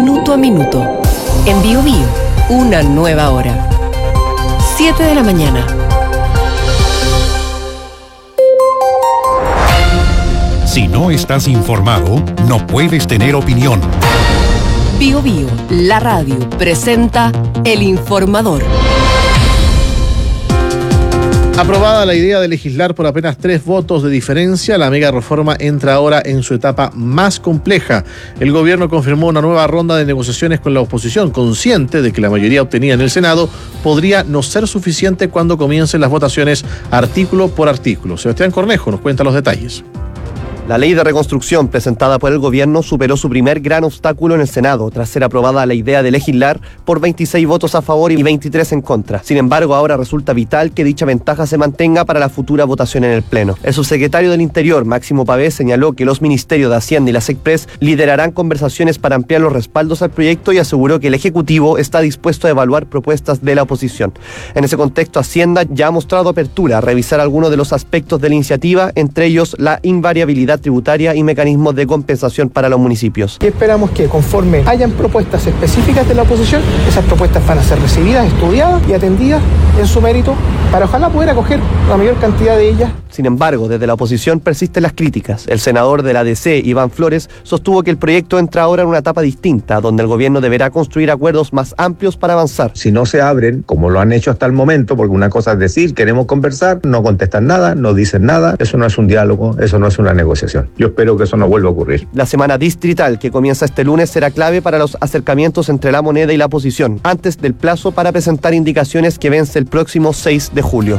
minuto a minuto. En Biobío, una nueva hora. 7 de la mañana. Si no estás informado, no puedes tener opinión. Biobío, la radio, presenta El Informador. Aprobada la idea de legislar por apenas 3 votos de diferencia, la mega reforma entra ahora en su etapa más compleja. El gobierno confirmó una nueva ronda de negociaciones con la oposición, consciente de que la mayoría obtenida en el Senado podría no ser suficiente cuando comiencen las votaciones artículo por artículo. Sebastián Cornejo nos cuenta los detalles. La ley de reconstrucción presentada por el gobierno superó su primer gran obstáculo en el Senado, tras ser aprobada la idea de legislar por 26 votos a favor y 23 en contra. Sin embargo, ahora resulta vital que dicha ventaja se mantenga para la futura votación en el Pleno. El subsecretario del Interior, Máximo Pavé, señaló que los ministerios de Hacienda y la SECPRES liderarán conversaciones para ampliar los respaldos al proyecto y aseguró que el Ejecutivo está dispuesto a evaluar propuestas de la oposición. En ese contexto, Hacienda ya ha mostrado apertura a revisar algunos de los aspectos de la iniciativa, entre ellos la invariabilidad tributaria y mecanismos de compensación para los municipios. Y esperamos que conforme hayan propuestas específicas de la oposición, esas propuestas van a ser recibidas, estudiadas y atendidas en su mérito para ojalá poder acoger la mayor cantidad de ellas. Sin embargo, desde la oposición persisten las críticas. El senador de la DC, Iván Flores, sostuvo que el proyecto entra ahora en una etapa distinta, donde el gobierno deberá construir acuerdos más amplios para avanzar. Si no se abren, como lo han hecho hasta el momento, porque una cosa es decir, queremos conversar, no contestan nada, no dicen nada, eso no es un diálogo, eso no es una negociación. Yo espero que eso no vuelva a ocurrir. La semana distrital que comienza este lunes será clave para los acercamientos entre la moneda y la oposición, antes del plazo para presentar indicaciones que vence el próximo 6 de julio.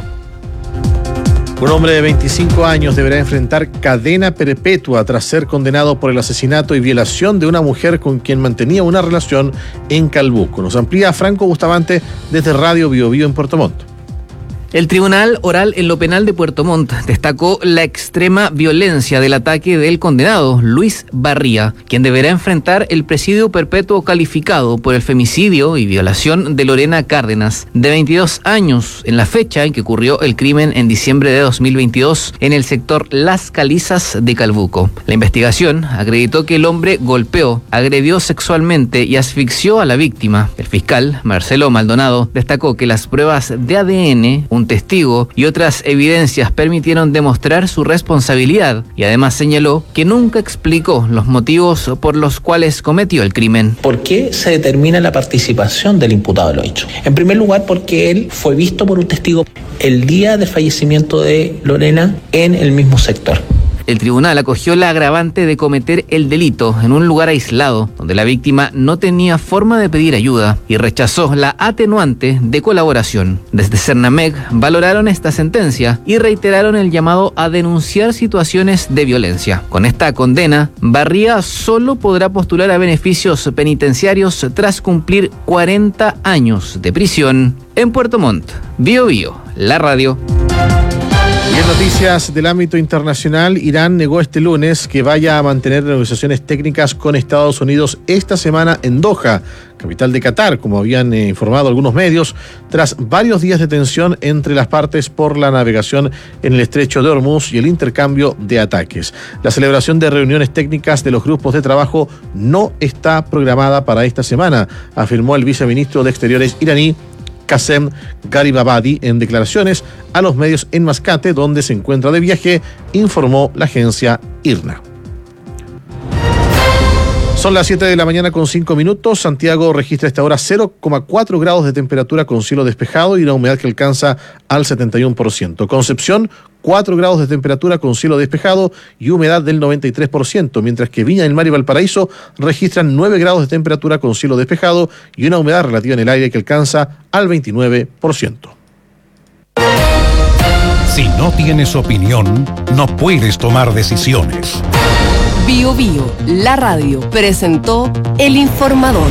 Un hombre de 25 años deberá enfrentar cadena perpetua tras ser condenado por el asesinato y violación de una mujer con quien mantenía una relación en Calbuco. Nos amplía Franco Bustamante desde Radio Biobío en Puerto Montt. El Tribunal Oral en lo Penal de Puerto Montt destacó la extrema violencia del ataque del condenado Luis Barría, quien deberá enfrentar el presidio perpetuo calificado por el femicidio y violación de Lorena Cárdenas, de 22 años, en la fecha en que ocurrió el crimen en diciembre de 2022 en el sector Las Calizas de Calbuco. La investigación acreditó que el hombre golpeó, agredió sexualmente y asfixió a la víctima. El fiscal, Marcelo Maldonado, destacó que las pruebas de ADN, un testigo y otras evidencias permitieron demostrar su responsabilidad y además señaló que nunca explicó los motivos por los cuales cometió el crimen. ¿Por qué se determina la participación del imputado en los hechos? En primer lugar, porque él fue visto por un testigo el día del fallecimiento de Lorena en el mismo sector. El tribunal acogió la agravante de cometer el delito en un lugar aislado, donde la víctima no tenía forma de pedir ayuda, y rechazó la atenuante de colaboración. Desde Cernamec valoraron esta sentencia y reiteraron el llamado a denunciar situaciones de violencia. Con esta condena, Barría solo podrá postular a beneficios penitenciarios tras cumplir 40 años de prisión. En Puerto Montt, Biobío, la radio. Y en noticias del ámbito internacional, Irán negó este lunes que vaya a mantener negociaciones técnicas con Estados Unidos esta semana en Doha, capital de Qatar, como habían informado algunos medios, tras varios días de tensión entre las partes por la navegación en el estrecho de Hormuz y el intercambio de ataques. La celebración de reuniones técnicas de los grupos de trabajo no está programada para esta semana, afirmó el viceministro de Exteriores iraní, Qasem Gharibabadi, en declaraciones a los medios en Mascate, donde se encuentra de viaje, informó la agencia IRNA. Son las 7 de la mañana con 5 minutos. Santiago registra a esta hora 0,4 grados de temperatura con cielo despejado y una humedad que alcanza al 71%. Concepción, 4 grados de temperatura con cielo despejado y humedad del 93%, mientras que Viña del Mar y Valparaíso registran 9 grados de temperatura con cielo despejado y una humedad relativa en el aire que alcanza al 29%. Si no tienes opinión, no puedes tomar decisiones. Biobío, la radio, presentó El Informador.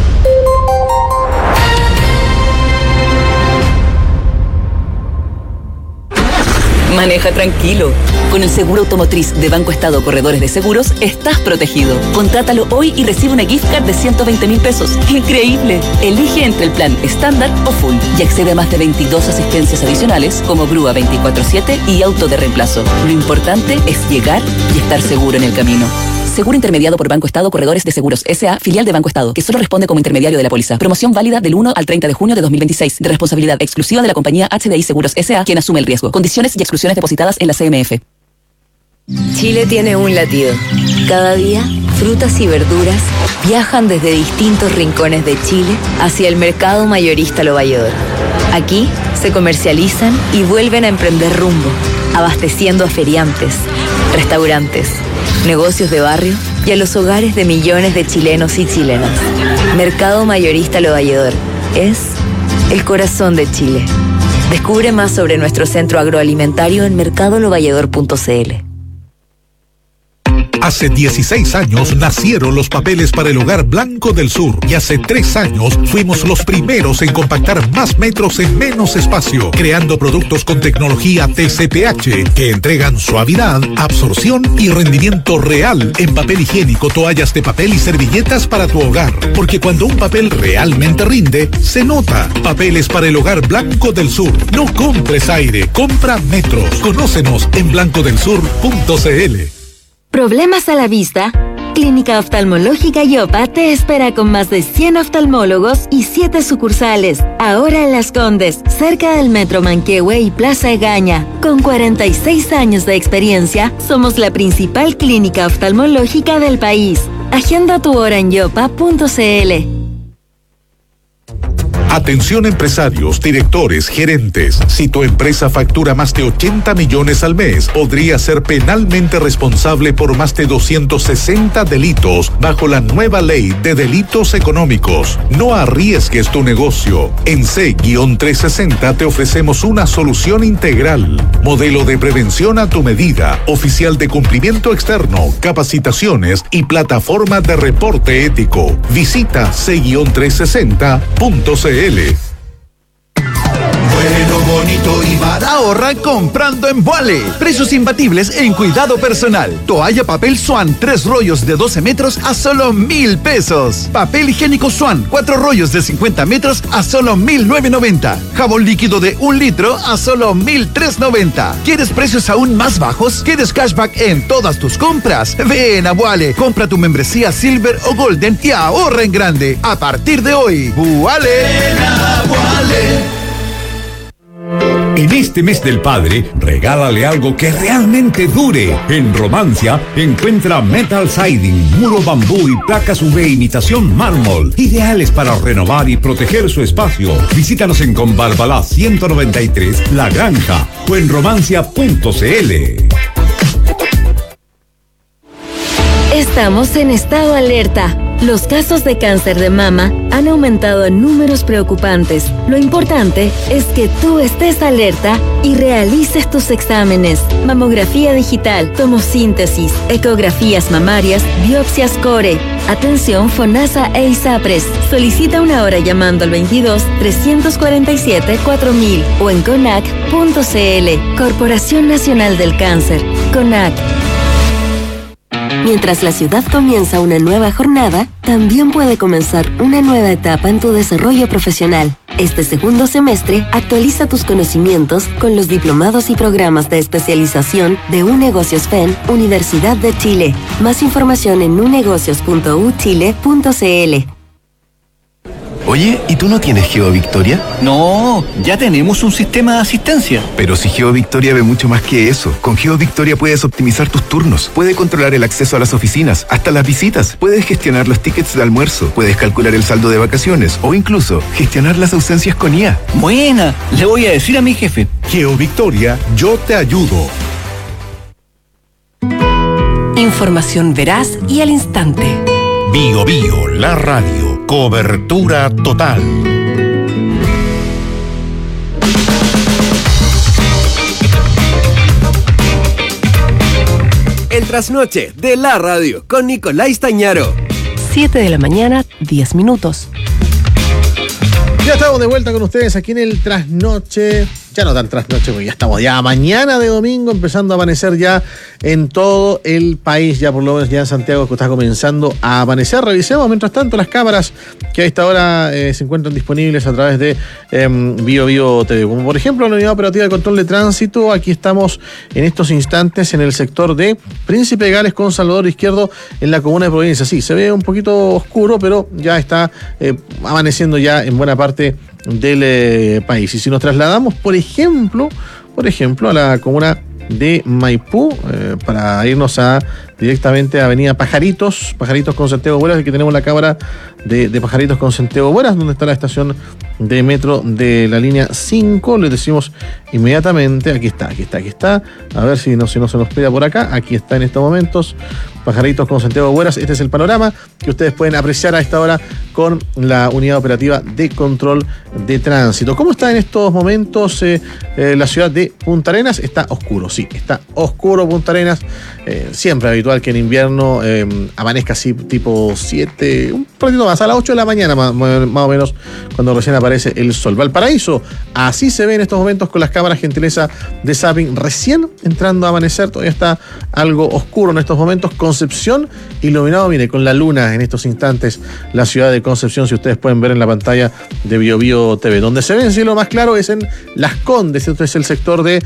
Maneja tranquilo. Con el seguro automotriz de Banco Estado Corredores de Seguros, estás protegido. Contrátalo hoy y recibe una gift card de 120.000 pesos. ¡Increíble! Elige entre el plan estándar o full y accede a más de 22 asistencias adicionales como grúa 24/7 y auto de reemplazo. Lo importante es llegar y estar seguro en el camino. Seguro intermediado por Banco Estado Corredores de Seguros S.A., filial de Banco Estado, que solo responde como intermediario de la póliza. Promoción válida del 1 al 30 de junio de 2026, de responsabilidad exclusiva de la compañía HDI Seguros S.A., quien asume el riesgo. Condiciones y exclusiones depositadas en la CMF. Chile tiene un latido. Cada día, frutas y verduras viajan desde distintos rincones de Chile hacia el mercado mayorista Lo Valledor. Aquí se comercializan y vuelven a emprender rumbo, abasteciendo a feriantes, restaurantes, negocios de barrio y a los hogares de millones de chilenos y chilenas. Mercado Mayorista Lo Valledor es el corazón de Chile. Descubre más sobre nuestro centro agroalimentario en mercadolovalledor.cl. Hace 16 años nacieron los papeles para el hogar Blanco del Sur y hace 3 años fuimos los primeros en compactar más metros en menos espacio, creando productos con tecnología TCPH que entregan suavidad, absorción y rendimiento real en papel higiénico, toallas de papel y servilletas para tu hogar. Porque cuando un papel realmente rinde, se nota. Papeles para el hogar Blanco del Sur. No compres aire, compra metros. Conócenos en blancodelsur.cl. ¿Problemas a la vista? Clínica Oftalmológica Yopa te espera con más de 100 oftalmólogos y 7 sucursales. Ahora en Las Condes, cerca del Metro Manquehue y Plaza Egaña. Con 46 años de experiencia, somos la principal clínica oftalmológica del país. Agenda tu hora en yopa.cl. Atención empresarios, directores, gerentes. Si tu empresa factura más de 80 millones al mes, podría ser penalmente responsable por más de 260 delitos bajo la nueva ley de delitos económicos. No arriesgues tu negocio. En C-360 te ofrecemos una solución integral. Modelo de prevención a tu medida, oficial de cumplimiento externo, capacitaciones y plataforma de reporte ético. Visita C-360.cl. Bueno, bonito y barato. Ahorra comprando en Vuale. Precios imbatibles en cuidado personal. Toalla papel Swan, 3 rollos de 12 metros a solo 1,000 pesos. Papel higiénico Swan, 4 rollos de 50 metros a solo 1,990. Jabón líquido de 1 litro a solo 1,390. ¿Quieres precios aún más bajos? ¿Quieres cashback en todas tus compras? Ven a Vuale. Compra tu membresía Silver o Golden y ahorra en grande. A partir de hoy, Vuale. Ven a Vuale. En este mes del padre, regálale algo que realmente dure. En Romancia, encuentra metal siding, muro bambú y placas UV imitación mármol, ideales para renovar y proteger su espacio. Visítanos en Conbarbalá 193, La Granja, o en romancia.cl. Estamos en estado alerta. Los casos de cáncer de mama han aumentado en números preocupantes. Lo importante es que tú estés alerta y realices tus exámenes. Mamografía digital, tomosíntesis, ecografías mamarias, biopsias core. Atención FONASA e ISAPRES. Solicita una hora llamando al 22-347-4000 o en CONAC.cl. Corporación Nacional del Cáncer. CONAC. Mientras la ciudad comienza una nueva jornada, también puede comenzar una nueva etapa en tu desarrollo profesional. Este segundo semestre, actualiza tus conocimientos con los diplomados y programas de especialización de UNegocios FEN, Universidad de Chile. Más información en unegocios.uchile.cl. Oye, ¿y tú no tienes GeoVictoria? No, ya tenemos un sistema de asistencia. Pero si GeoVictoria ve mucho más que eso. Con GeoVictoria puedes optimizar tus turnos, puedes controlar el acceso a las oficinas, hasta las visitas, puedes gestionar los tickets de almuerzo, puedes calcular el saldo de vacaciones o incluso gestionar las ausencias con IA. Buena, le voy a decir a mi jefe. GeoVictoria, yo te ayudo. Información veraz y al instante. Bio Bio, la radio. Cobertura total. El trasnoche de la radio con Nicolás Tañaro. 7 de la mañana, 10 minutos. Ya estamos de vuelta con ustedes aquí en el trasnoche ya no tan trasnoche, porque ya estamos ya mañana de domingo, empezando a amanecer ya en todo el país, ya por lo menos ya en Santiago que está comenzando a amanecer. Revisemos mientras tanto las cámaras que a esta hora se encuentran disponibles a través de BioBio TV, como por ejemplo la Unidad Operativa de Control de Tránsito. Aquí estamos en estos instantes en el sector de Príncipe Gales con Salvador Izquierdo en la comuna de Providencia. Sí, se ve un poquito oscuro, pero ya está amaneciendo ya en buena parte del país. Y si nos trasladamos, por ejemplo, a la comuna de Maipú, para irnos directamente a Avenida Pajaritos con Santiago Buenas, aquí tenemos la cámara de Pajaritos con Santiago Buenas, donde está la estación de metro de la línea 5. Les decimos inmediatamente, aquí está, a ver si no se nos pega por acá, aquí está en estos momentos, Pajaritos con Santiago Buenas. Este es el panorama que ustedes pueden apreciar a esta hora con la Unidad Operativa de Control de Tránsito. ¿Cómo está en estos momentos la ciudad de Punta Arenas? Está oscuro, sí, está oscuro Punta Arenas, siempre habitual que en invierno amanezca así tipo 7, un poquito más, a las 8 de la mañana más o menos, cuando recién aparece el sol. Valparaíso, así se ve en estos momentos con las cámaras gentileza de Zapping, recién entrando a amanecer, todavía está algo oscuro en estos momentos. Concepción, iluminado, mire, con la luna en estos instantes, la ciudad de Concepción, si ustedes pueden ver en la pantalla de BioBio TV. Donde se ve el cielo más claro es en Las Condes, esto es el sector de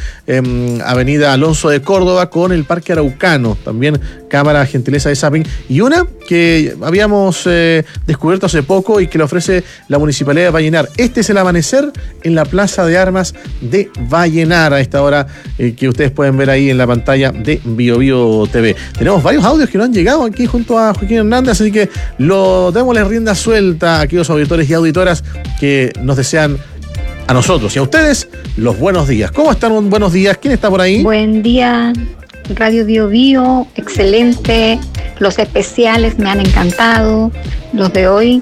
Avenida Alonso de Córdoba con el Parque Araucano, también cámara gentileza de Zapping, y una que habíamos descubierto hace poco y que le ofrece la Municipalidad de Vallenar. Este es el amanecer en la Plaza de Armas de Vallenar a esta hora, que ustedes pueden ver ahí en la pantalla de BioBio TV. Tenemos varios audios que no han llegado aquí junto a Joaquín Hernández, así que démosle rienda suelta a aquellos auditores y auditoras que nos desean a nosotros y a ustedes los buenos días. ¿Cómo están? Buenos días. ¿Quién está por ahí? Buen día, Radio BioBio, excelente. Los especiales me han encantado, los de hoy.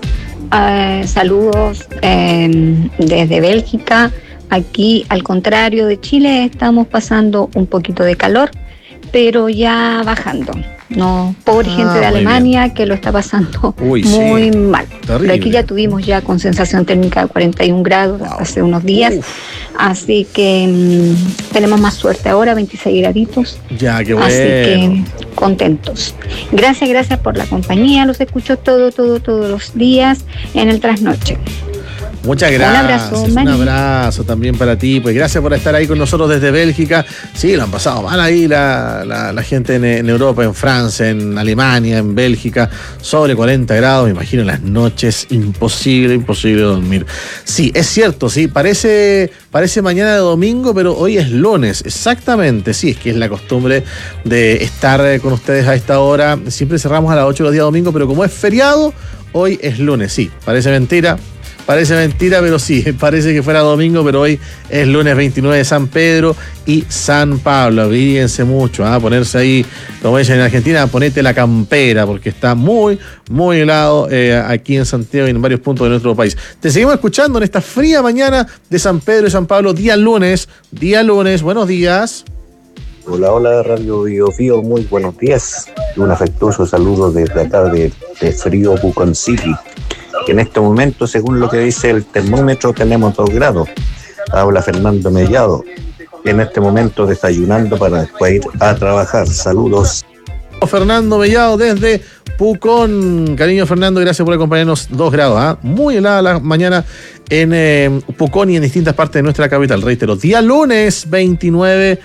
Saludos desde Bélgica. Aquí, al contrario de Chile, estamos pasando un poquito de calor, pero ya bajando. No, pobre gente de Alemania bien, que lo está pasando muy mal. Terrible. Pero aquí ya tuvimos ya con sensación térmica de 41 grados hace unos días. Así que tenemos más suerte ahora, 26 graditos. Ya, qué bueno. Así que contentos. Gracias por la compañía. Los escucho todos los días en el trasnoche. Muchas gracias. Un abrazo también para ti. Pues gracias por estar ahí con nosotros desde Bélgica. Sí, lo han pasado mal ahí la gente en Europa, en Francia, en Alemania, en Bélgica. Sobre 40 grados, me imagino en las noches. Imposible dormir. Sí, es cierto, sí. Parece mañana de domingo, pero hoy es lunes. Exactamente, sí. Es que es la costumbre de estar con ustedes a esta hora. Siempre cerramos a las 8 los días domingo, pero como es feriado, hoy es lunes. Sí, parece mentira, pero sí, parece que fuera domingo, pero hoy es lunes 29 de San Pedro y San Pablo. Abríguense mucho, ponerse ahí, como dicen en Argentina, ponete la campera, porque está muy, muy helado aquí en Santiago y en varios puntos de nuestro país. Te seguimos escuchando en esta fría mañana de San Pedro y San Pablo, día lunes, buenos días. Hola Radio BioBio, muy buenos días. Un afectuoso saludo desde acá de frío Pucón City. En este momento, según lo que dice el termómetro, tenemos 2 grados. Habla Fernando Mellado. En este momento desayunando para después ir a trabajar. Saludos. Fernando Mellado desde Pucón. Cariño Fernando, gracias por acompañarnos. 2 grados, muy helada la mañana en Pucón y en distintas partes de nuestra capital. Reitero, día lunes 29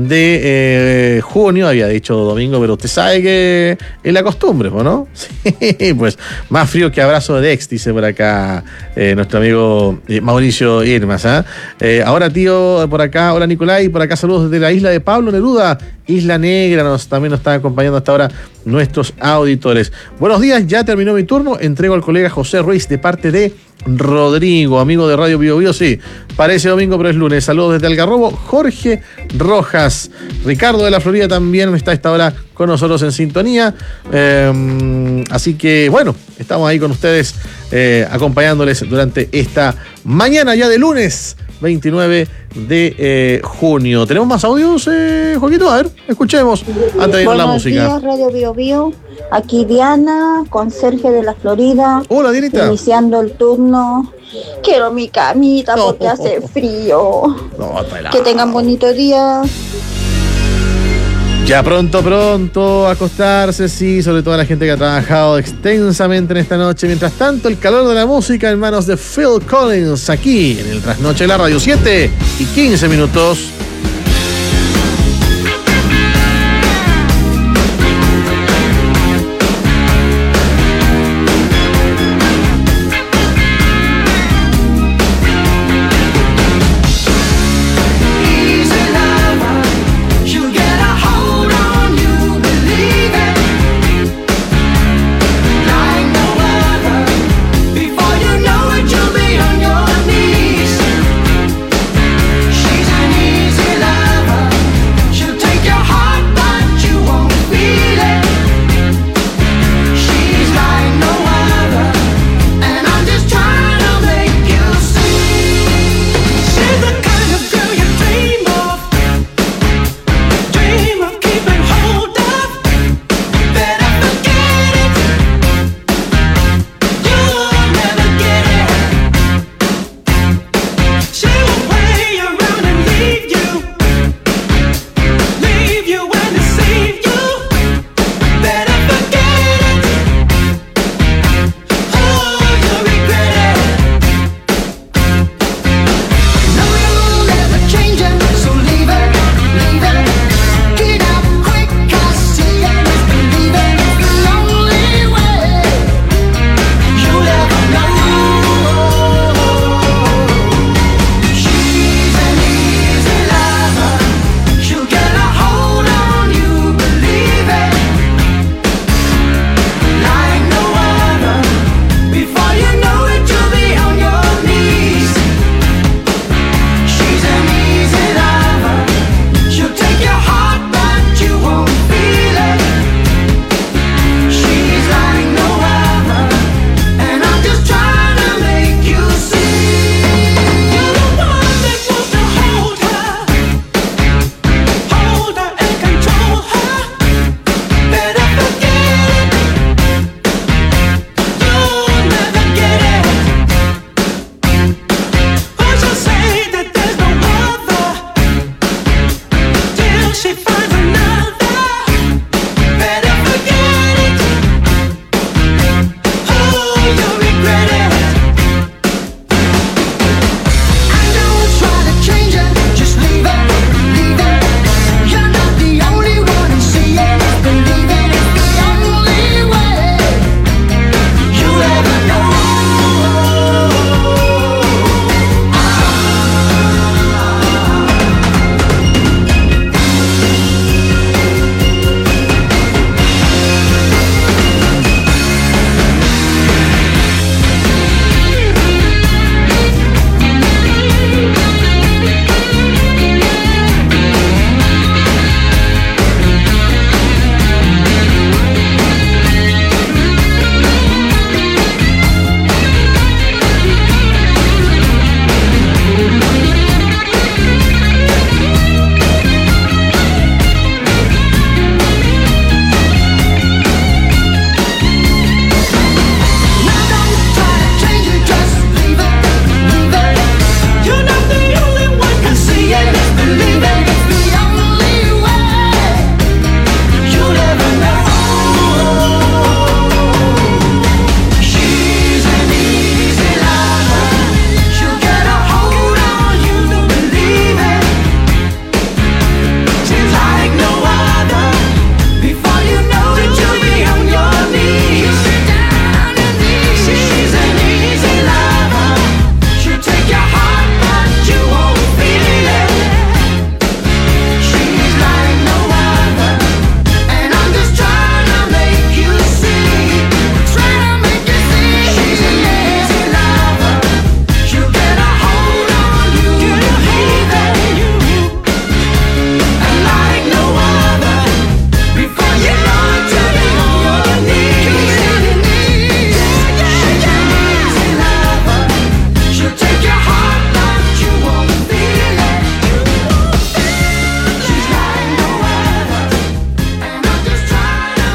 de junio, había dicho domingo, pero usted sabe que es la costumbre, ¿no? Sí, pues más frío que abrazo de ex, dice por acá nuestro amigo Mauricio Irmas. Ahora tío, por acá, hola Nicolai, por acá saludos desde la isla de Pablo Neruda, Isla Negra, también nos están acompañando hasta ahora nuestros auditores. Buenos días, ya terminó mi turno, entrego al colega José Ruiz de parte de Rodrigo, amigo de Radio BioBio. Sí, parece domingo pero es lunes. Saludos desde Algarrobo, Jorge Rojas. Ricardo de la Florida también está a esta hora con nosotros en sintonía, así que bueno, estamos ahí con ustedes acompañándoles durante esta mañana ya de lunes 29 de junio. ¿Tenemos más audios, Joaquito? A ver, escuchemos antes de ir a la música. Buenos días, Radio BioBio. Aquí Diana, conserje de la Florida. Hola, Dianita. Iniciando el turno Quiero mi camita porque hace frío. Que tengan bonito día. Ya pronto a acostarse, sí, sobre todo la gente que ha trabajado extensamente en esta noche. Mientras tanto, el calor de la música en manos de Phil Collins, aquí en el Trasnoche de la Radio, 7:15.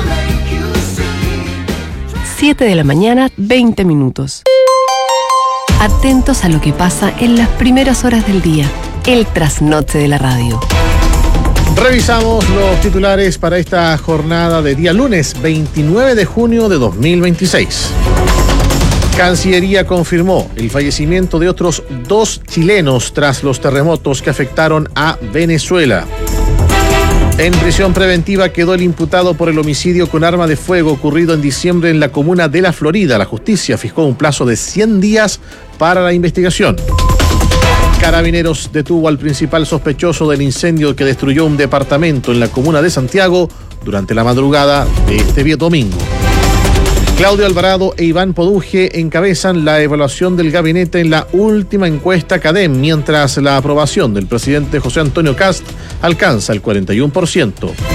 Siete de la mañana, 20 minutos. Atentos a lo que pasa en las primeras horas del día. El trasnoche de la radio. Revisamos los titulares para esta jornada de día lunes 29 de junio de 2026. Cancillería confirmó el fallecimiento de otros 2 chilenos tras los terremotos que afectaron a Venezuela. En prisión preventiva quedó el imputado por el homicidio con arma de fuego ocurrido en diciembre en la comuna de La Florida. La justicia fijó un plazo de 100 días para la investigación. Carabineros detuvo al principal sospechoso del incendio que destruyó un departamento en la comuna de Santiago durante la madrugada de este domingo. Claudio Alvarado e Iván Poduje encabezan la evaluación del gabinete en la última encuesta CADEM, mientras la aprobación del presidente José Antonio Kast alcanza el 41%.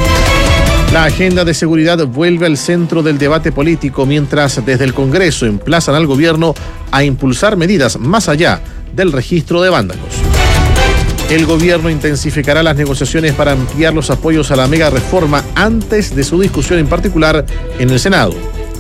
La agenda de seguridad vuelve al centro del debate político, mientras desde el Congreso emplazan al gobierno a impulsar medidas más allá del registro de vándalos. El gobierno intensificará las negociaciones para ampliar los apoyos a la mega reforma antes de su discusión en particular en el Senado.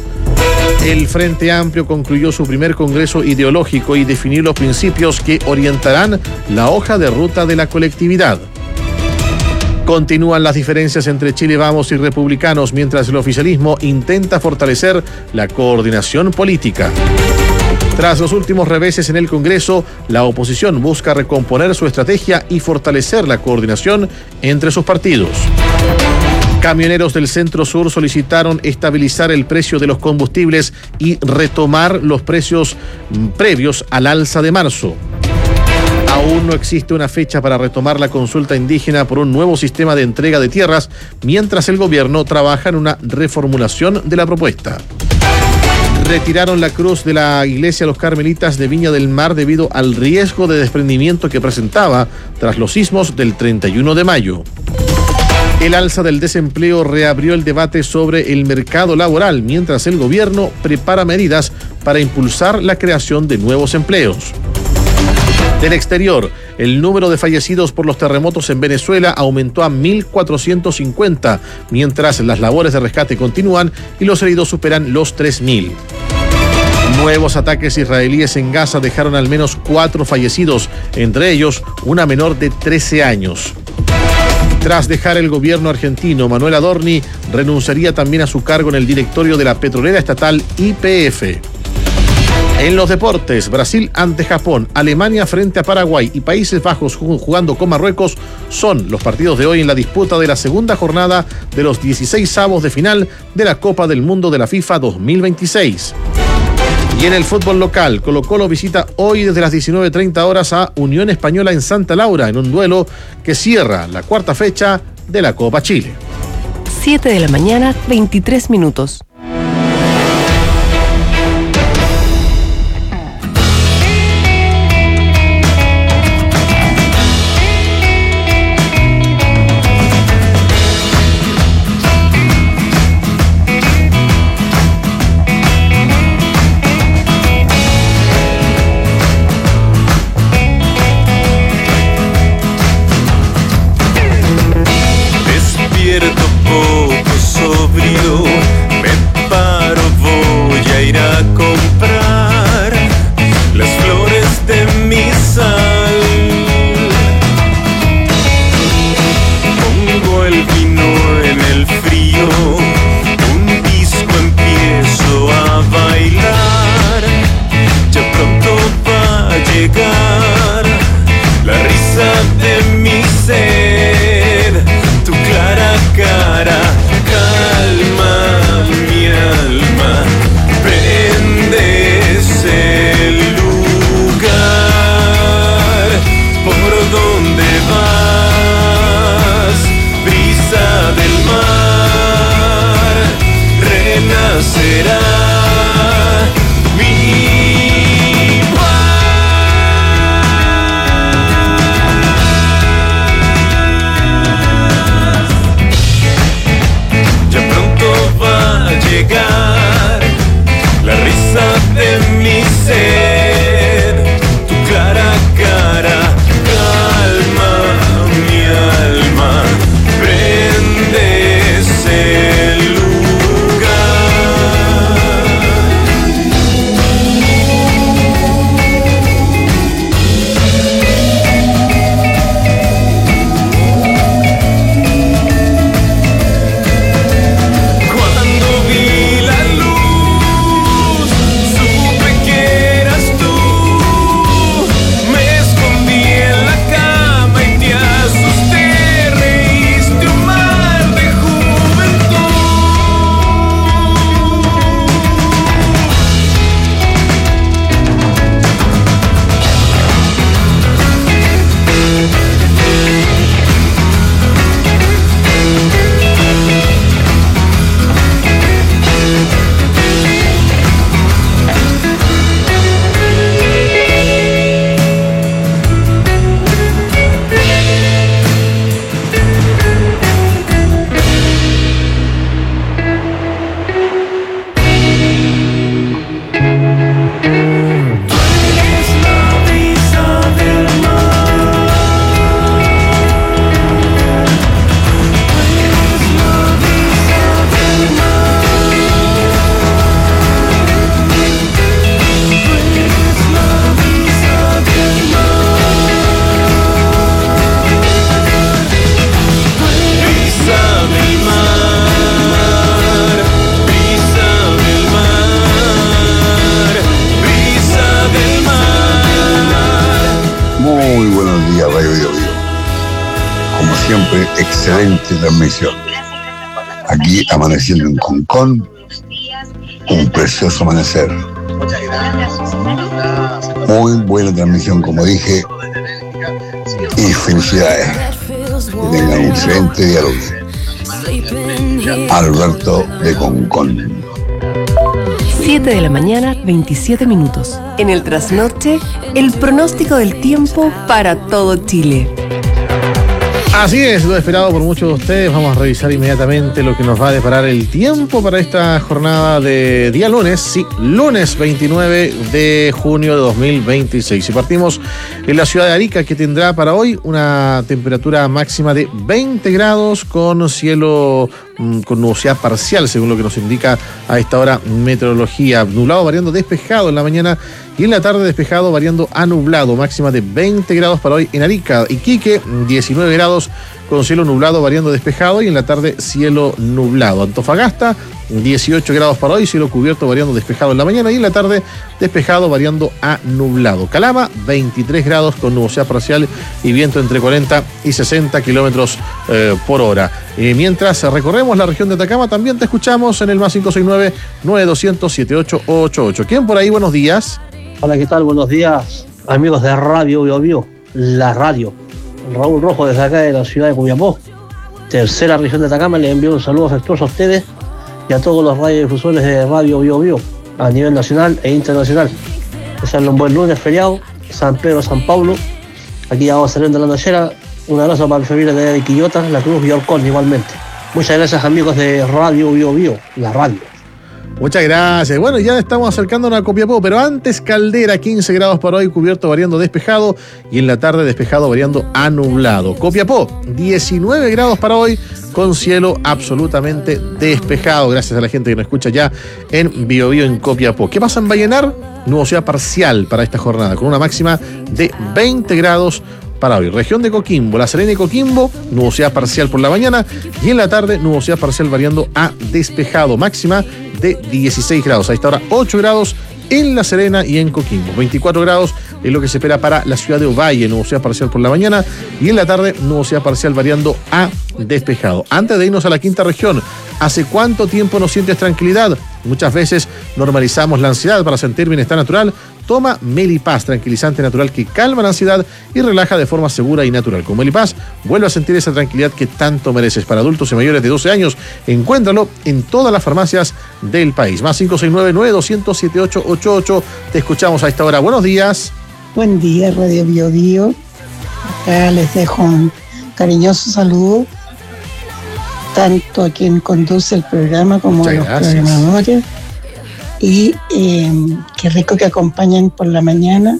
El Frente Amplio concluyó su primer congreso ideológico y definió los principios que orientarán la hoja de ruta de la colectividad. Continúan las diferencias entre Chile Vamos y republicanos, mientras el oficialismo intenta fortalecer la coordinación política. Tras los últimos reveses en el Congreso, la oposición busca recomponer su estrategia y fortalecer la coordinación entre sus partidos. Camioneros del Centro Sur solicitaron estabilizar el precio de los combustibles y retomar los precios previos al alza de marzo. Aún no existe una fecha para retomar la consulta indígena por un nuevo sistema de entrega de tierras, mientras el gobierno trabaja en una reformulación de la propuesta. Retiraron la cruz de la iglesia Los Carmelitas de Viña del Mar debido al riesgo de desprendimiento que presentaba tras los sismos del 31 de mayo. El alza del desempleo reabrió el debate sobre el mercado laboral, mientras el gobierno prepara medidas para impulsar la creación de nuevos empleos. Del exterior, el número de fallecidos por los terremotos en Venezuela aumentó a 1.450, mientras las labores de rescate continúan y los heridos superan los 3.000. Nuevos ataques israelíes en Gaza dejaron al menos 4 fallecidos, entre ellos una menor de 13 años. Tras dejar el gobierno argentino, Manuel Adorni renunciaría también a su cargo en el directorio de la petrolera estatal YPF. En los deportes, Brasil ante Japón, Alemania frente a Paraguay y Países Bajos jugando con Marruecos son los partidos de hoy en la disputa de la segunda jornada de los 16avos de final de la Copa del Mundo de la FIFA 2026. Y en el fútbol local, Colo-Colo visita hoy desde las 19:30 horas a Unión Española en Santa Laura en un duelo que cierra la cuarta fecha de la Copa Chile. 7 de la mañana, 23 minutos. siempre excelente transmisión. Aquí amaneciendo en Concón, un precioso amanecer. Muy buena transmisión, como dije, y felicidades. Que tengan un excelente diálogo. Alberto de Concón. 7 de la mañana, 27 minutos. En el trasnoche, el pronóstico del tiempo para todo Chile. Así es, lo esperado por muchos de ustedes. Vamos a revisar inmediatamente lo que nos va a deparar el tiempo para esta jornada de día lunes. Sí, lunes 29 de junio de 2026. Y partimos en la ciudad de Arica, que tendrá para hoy una temperatura máxima de 20 grados con cielo con nubosidad parcial, según lo que nos indica a esta hora meteorología. Nublado variando despejado en la mañana y en la tarde despejado variando a nublado. Máxima de 20 grados para hoy en Arica. Iquique, 19 grados con cielo nublado variando despejado y en la tarde cielo nublado. Antofagasta, 18 grados para hoy, cielo cubierto variando despejado en la mañana y en la tarde despejado variando a nublado. Calama, 23 grados con nubosidad parcial y viento entre 40 y 60 kilómetros por hora. Mientras recorremos la región de Atacama, también te escuchamos en el más 569-9200-7888. ¿Quién por ahí? Buenos días. Hola, ¿qué tal? Buenos días, amigos de Radio Bio Bio, la radio. Raúl Rojo desde acá de la ciudad de Copiapó, tercera región de Atacama. Les envío un saludo afectuoso a ustedes y a todos los radiodifusores de Radio Bio Bio a nivel nacional e internacional. Desearle un buen lunes feriado, San Pedro, San Pablo. Aquí ya vamos saliendo de la nochera. Un abrazo para el familia de Quillota, La Cruz y Orcón igualmente. Muchas gracias, amigos de Radio Bio Bio, la radio. Muchas gracias. Bueno, ya estamos acercándonos a Copiapó, pero antes Caldera, 15 grados para hoy, cubierto variando despejado y en la tarde despejado variando a nublado. Copiapó, 19 grados para hoy con cielo absolutamente despejado. Gracias a la gente que nos escucha ya en Bio Bio en Copiapó. ¿Qué pasa en Vallenar? Nubosidad parcial para esta jornada, con una máxima de 20 grados para hoy. Región de Coquimbo, La Serena y Coquimbo, nubosidad parcial por la mañana y en la tarde nubosidad parcial variando a despejado. Máxima de 16 grados. A esta hora 8 grados en La Serena y en Coquimbo. 24 grados es lo que se espera para la ciudad de Ovalle, nubosidad parcial por la mañana y en la tarde nubosidad parcial variando a despejado. Antes de irnos a la quinta región, ¿hace cuánto tiempo no sientes tranquilidad? Muchas veces normalizamos la ansiedad para sentir bienestar natural. Toma Melipaz, tranquilizante natural que calma la ansiedad y relaja de forma segura y natural. Con Melipaz, vuelve a sentir esa tranquilidad que tanto mereces. Para adultos y mayores de 12 años, encuéntralo en todas las farmacias del país. Más 569-9200-7888. Te escuchamos a esta hora. Buenos días. Buen día, Radio Bio Bio. Acá les dejo un cariñoso saludo, tanto a quien conduce el programa como a los programadores. Y qué rico que acompañen por la mañana,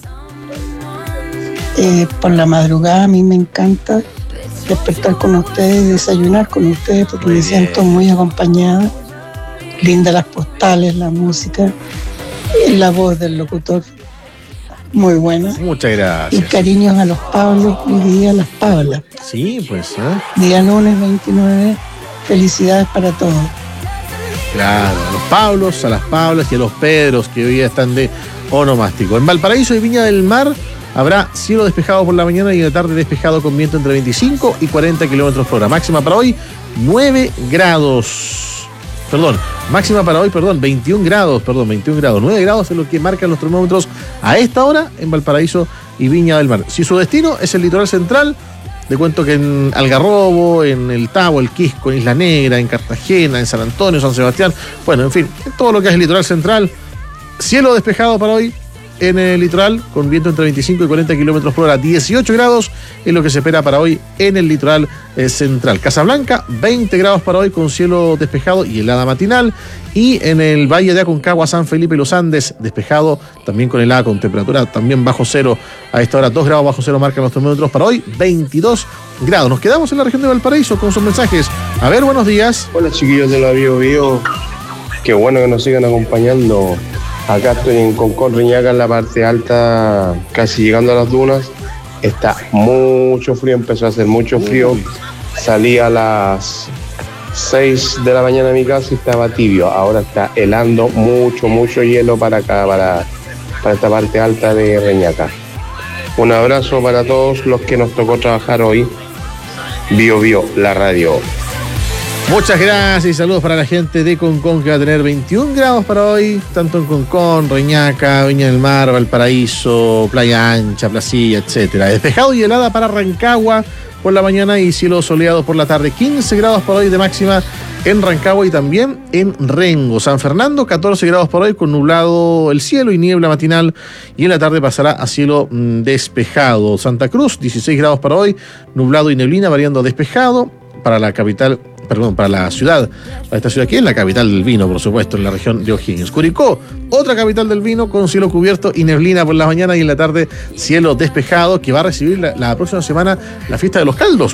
por la madrugada. A mí me encanta despertar con ustedes, desayunar con ustedes, porque me siento muy acompañada. Linda las postales, la música, la voz del locutor, muy buena. Muchas gracias. Y cariños a los Pablos y día a las Pablas. Sí, pues. Día lunes 29, felicidades para todos. Claro, a los Pablos, a las Pablas y a los Pedros que hoy día están de onomástico. En Valparaíso y Viña del Mar habrá cielo despejado por la mañana y en la tarde despejado con viento entre 25 y 40 kilómetros por hora. Máxima para hoy, 9 grados. Máxima para hoy, 21 grados. 9 grados es lo que marcan los termómetros a esta hora en Valparaíso y Viña del Mar. Si su destino es el litoral central, te cuento que en Algarrobo, en el Tabo, el Quisco, en Isla Negra, en Cartagena, en San Antonio, San Sebastián, bueno, en fin, todo lo que es el litoral central, cielo despejado para hoy en el litoral, con viento entre 25 y 40 kilómetros por hora. 18 grados es lo que se espera para hoy en el litoral central. Casablanca, 20 grados para hoy con cielo despejado y helada matinal. Y en el Valle de Aconcagua, San Felipe y los Andes, despejado, también con helada, con temperatura también bajo cero. A esta hora 2 grados bajo cero marcan los termómetros para hoy, 22 grados. Nos quedamos en la región de Valparaíso con sus mensajes. A ver, buenos días. Hola, chiquillos de la Bio Bio. Qué bueno que nos sigan acompañando. Acá estoy en Concón, Reñaca, en la parte alta, casi llegando a las dunas. Está mucho frío, empezó a hacer mucho frío. Salí a las 6 de la mañana a mi casa y estaba tibio. Ahora está helando mucho hielo para acá, para esta parte alta de Reñaca. Un abrazo para todos los que nos tocó trabajar hoy Bio Bio, la radio. Muchas gracias y saludos para la gente de Concón, que va a tener 21 grados para hoy, tanto en Concón, Reñaca, Viña del Mar, Valparaíso, Playa Ancha, Placilla, etcétera. Despejado y helada para Rancagua por la mañana y cielo soleado por la tarde. 15 grados para hoy de máxima en Rancagua y también en Rengo. San Fernando, 14 grados por hoy con nublado el cielo y niebla matinal, y en la tarde pasará a cielo despejado. Santa Cruz, 16 grados para hoy, nublado y neblina variando a despejado. Para la capital, para la ciudad, para esta ciudad que es la capital del vino, por supuesto, en la región de O'Higgins. Curicó, otra capital del vino con cielo cubierto y neblina por la mañana y en la tarde cielo despejado, que va a recibir la próxima semana la fiesta de los caldos.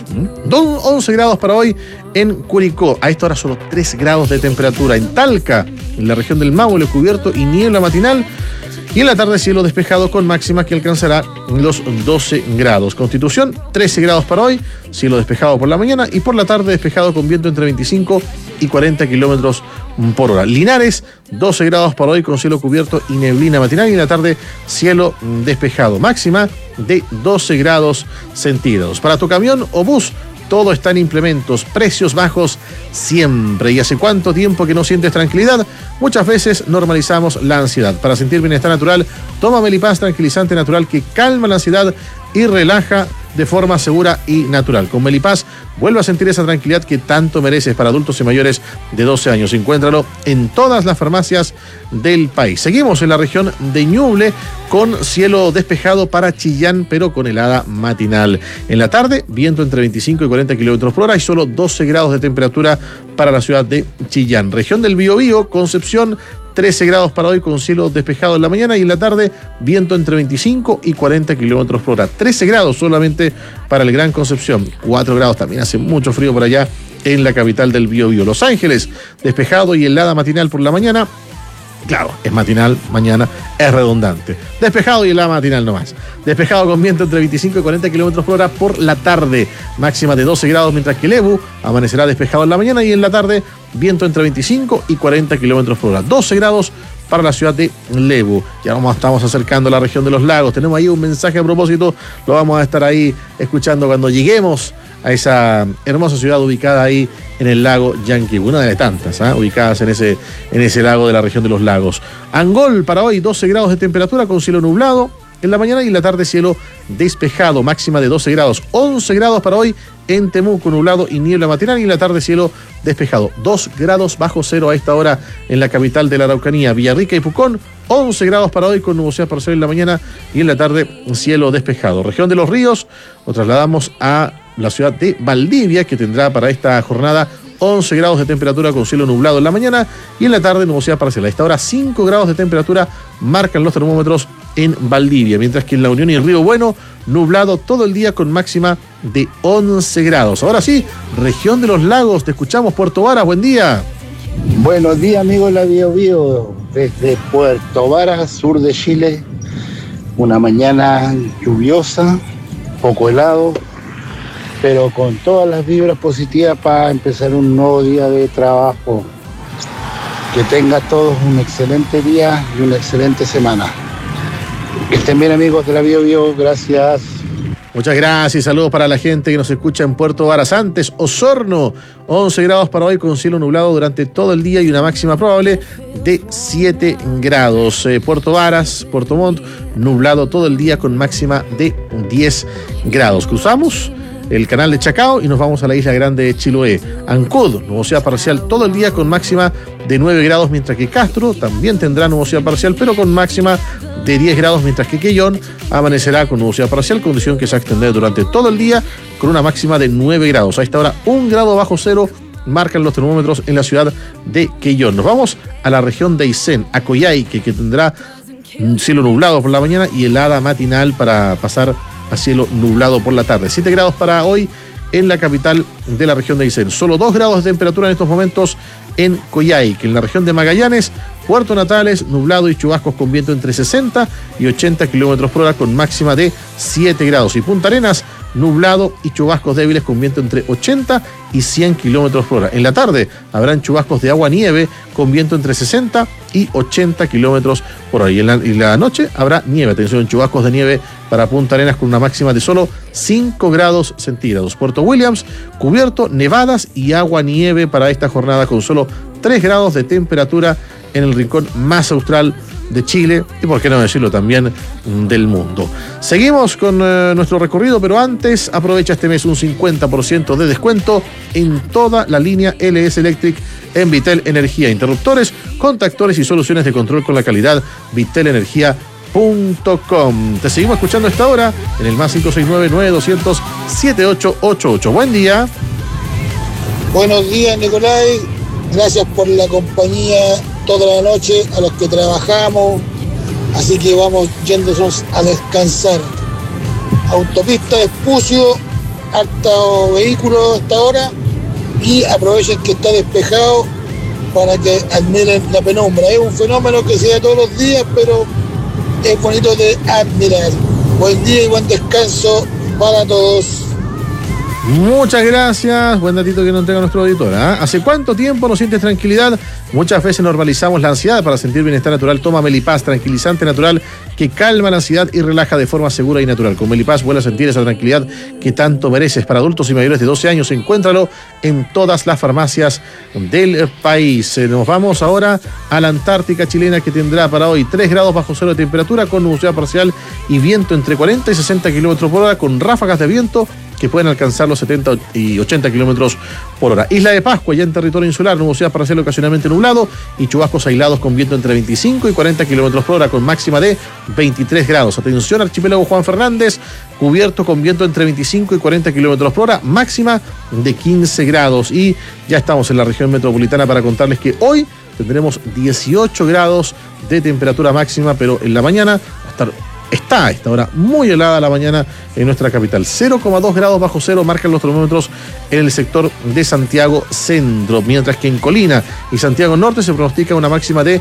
11 grados para hoy en Curicó. A esta hora solo 3 grados de temperatura. En Talca, en la región del Maule, cubierto y niebla matinal. Y en la tarde cielo despejado con máxima que alcanzará los 12 grados. Constitución, 13 grados para hoy, cielo despejado por la mañana y por la tarde despejado con viento entre 25 y 40 kilómetros por hora. Linares, 12 grados para hoy con cielo cubierto y neblina matinal y en la tarde cielo despejado. Máxima de 12 grados centígrados. Para tu camión o bus, todo está en implementos, precios bajos siempre. ¿Y hace cuánto tiempo que no sientes tranquilidad? Muchas veces normalizamos la ansiedad. Para sentir bienestar natural, toma Melipaz, tranquilizante natural que calma la ansiedad y relaja de forma segura y natural. Con Melipaz, vuelve a sentir esa tranquilidad que tanto mereces. Para adultos y mayores de 12 años. Encuéntralo en todas las farmacias del país. Seguimos en la región de Ñuble con cielo despejado para Chillán, pero con helada matinal. En la tarde, viento entre 25 y 40 kilómetros por hora y solo 12 grados de temperatura para la ciudad de Chillán. Región del Biobío, Concepción, 13 grados para hoy con cielo despejado en la mañana y en la tarde viento entre 25 y 40 kilómetros por hora. 13 grados solamente para el Gran Concepción. 4 grados, también hace mucho frío por allá en la capital del Biobío. Los Ángeles, despejado y helada matinal por la mañana. Claro, es matinal, mañana es redundante. Despejado y helada matinal nomás. Despejado con viento entre 25 y 40 kilómetros por hora por la tarde. Máxima de 12 grados, mientras que Lebu amanecerá despejado en la mañana y en la tarde viento entre 25 y 40 kilómetros por hora. 12 grados para la ciudad de Lebu. Ya estamos acercando a la región de los lagos. Tenemos ahí un mensaje a propósito. Lo vamos a estar ahí escuchando cuando lleguemos a esa hermosa ciudad ubicada ahí en el lago Yanquihue, una de tantas ubicadas en ese lago de la región de los lagos. Angol para hoy, 12 grados de temperatura con cielo nublado en la mañana y en la tarde cielo despejado, máxima de 12 grados. 11 grados para hoy en Temuco, nublado y niebla matinal y en la tarde cielo despejado. 2 grados bajo cero a esta hora en la capital de la Araucanía. Villarrica y Pucón, 11 grados para hoy con nubosidad parcial en la mañana y en la tarde cielo despejado. Región de los Ríos, nos trasladamos a la ciudad de Valdivia, que tendrá para esta jornada 11 grados de temperatura con cielo nublado en la mañana y en la tarde nubosidad parcial. A esta hora 5 grados de temperatura marcan los termómetros en Valdivia, mientras que en La Unión y Río Bueno, nublado todo el día con máxima de 11 grados. Ahora sí, región de los lagos, te escuchamos, Puerto Varas, buen día. Buenos días, amigos de la Bio Bio, desde Puerto Varas, sur de Chile. Una mañana lluviosa, poco helado, pero con todas las vibras positivas para empezar un nuevo día de trabajo. Que tenga todos un excelente día y una excelente semana. Que estén bien, amigos de la Bio Bio, gracias. Muchas gracias, saludos para la gente que nos escucha en Puerto Varas. Antes, Osorno, 11 grados para hoy con cielo nublado durante todo el día y una máxima probable de 7 grados. Puerto Varas, Puerto Montt, nublado todo el día con máxima de 10 grados. Cruzamos el canal de Chacao y nos vamos a la isla grande de Chiloé. Ancud, nubosidad parcial todo el día con máxima de 9 grados, mientras que Castro también tendrá nubosidad parcial, pero con máxima de 10 grados, mientras que Quellón amanecerá con nubosidad parcial, condición que se va a extender durante todo el día con una máxima de 9 grados. A esta hora 1 grado bajo cero marcan los termómetros en la ciudad de Quellón. Nos vamos a la región de Aysén, a Coyhaique, que tendrá un cielo nublado por la mañana y helada matinal para pasar a cielo nublado por la tarde. 7 grados para hoy en la capital de la región de Aysén. Solo 2 grados de temperatura en estos momentos en Coyhaique. En la región de Magallanes, Puerto Natales, nublado y chubascos con viento entre 60 y 80 kilómetros por hora con máxima de 7 grados. Y Punta Arenas, nublado y chubascos débiles con viento entre 80 y 100 kilómetros por hora. En la tarde habrán chubascos de agua-nieve con viento entre 60 y 80 kilómetros por hora. Y en la noche habrá nieve. Atención, chubascos de nieve para Punta Arenas con una máxima de solo 5 grados centígrados. Puerto Williams, cubierto, nevadas y agua-nieve para esta jornada con solo 3 grados de temperatura en el rincón más austral de Chile y, por qué no decirlo, también del mundo. Seguimos con nuestro recorrido, pero antes aprovecha este mes un 50% de descuento en toda la línea LS Electric en Vitel Energía, interruptores, contactores y soluciones de control con la calidad. vitelenergia.com. Te seguimos escuchando a esta hora en el más 569-9200-7888. Buen día. Buenos días, Nicolai. Gracias por la compañía toda la noche a los que trabajamos, así que vamos yéndonos a descansar. Autopista Espucio, harto vehículo hasta ahora, y aprovechen que está despejado para que admiren la penumbra. Es un fenómeno que se da todos los días, pero es bonito de admirar. Buen día y buen descanso para todos. Muchas gracias, buen datito que nos entrega nuestro auditor. ¿Hace cuánto tiempo no sientes tranquilidad? Muchas veces normalizamos la ansiedad. Para sentir bienestar natural, toma Melipaz, tranquilizante natural que calma la ansiedad y relaja de forma segura y natural. Con Melipaz vuelve a sentir esa tranquilidad que tanto mereces. Para adultos y mayores de 12 años, encuéntralo en todas las farmacias del país. Nos vamos ahora a la Antártica chilena, que tendrá para hoy 3 grados bajo cero de temperatura, con nubosidad parcial y viento entre 40 y 60 kilómetros por hora, con ráfagas de viento que pueden alcanzar los 70 y 80 kilómetros por hora. Isla de Pascua, ya en territorio insular, nubosidad parcial ocasionalmente nublado y chubascos aislados con viento entre 25 y 40 kilómetros por hora, con máxima de 23 grados. Atención, archipiélago Juan Fernández, cubierto con viento entre 25 y 40 kilómetros por hora, máxima de 15 grados. Y ya estamos en la región metropolitana para contarles que hoy tendremos 18 grados de temperatura máxima, pero en la mañana va a estar... Está a esta hora muy helada la mañana en nuestra capital. 0,2 grados bajo cero marcan los termómetros en el sector de Santiago Centro, mientras que en Colina y Santiago Norte se pronostica una máxima de